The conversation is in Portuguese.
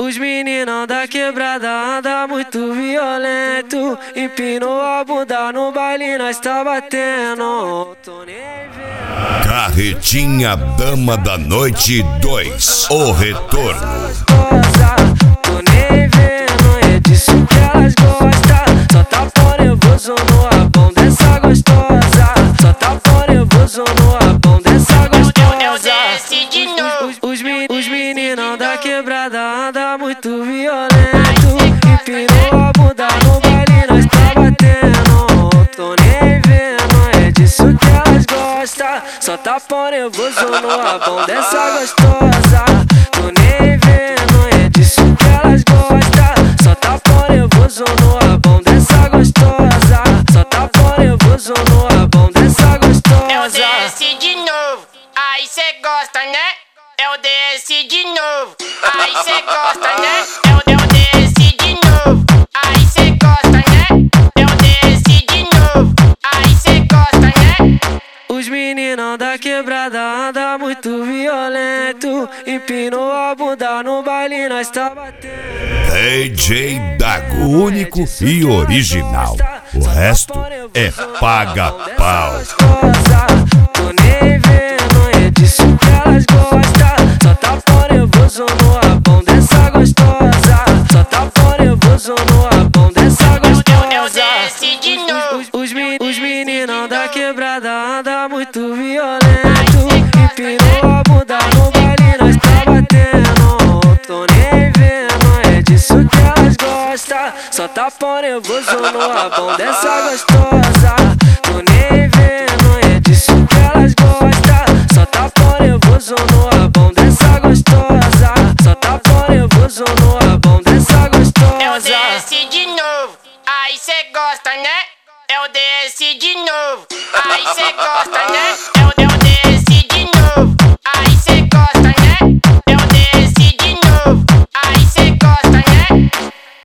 Os meninão da quebrada anda muito violento. Empinou a bunda no baile, nós tá batendo. Tô nem vendo. Carretinha Dama da Noite 2, o retorno. Tô nem vendo, é disso que elas gostam. Só tá pó nervoso no rabão dessa gostosa. Só tá pó nervoso no rabão dessa gostosa. Os meninão da quebrada anda muito violento. Empinou a bunda no baile, nós tá batendo. Tô nem vendo, é disso que elas gostam. Só tá pó nervoso no rabão dessa gostosa. Tô nem vendo, é disso que elas gostam. Só tá pó nervoso no rabão dessa gostosa. Só tá pó nervoso no rabão dessa gostosa. Eu desci de novo, aí cê gosta, né? Eu desci de novo, aí cê gosta, né? Eu desci de novo, aí cê gosta, né? Eu desci de novo, aí cê gosta, né? Os meninão da quebrada anda muito violento. Empinou a bunda no baile, nós tá batendo. DJ Dago, único e original. O resto é paga-pau. Tô nem vendo, é disso que elas gostam. Só tá pó nervoso no rabão dessa gostosa. Só tá pó nervoso no rabão dessa gostosa. Eu desci de novo. Os meninão da quebrada anda muito violento. Empinou a bunda no baile, nós tá batendo. Tô nem vendo, é disso que elas gostam. Só tá pó nervoso no rabão dessa gostosa. Tô nem vendo, é disso que elas gostam. Só tá pó nervoso no rabão dessa gostosa. Só tá pó nervoso no rabão dessa gostosa. Eu desci de novo, aí cê gosta, né? Eu desci de novo, aí cê gosta, né?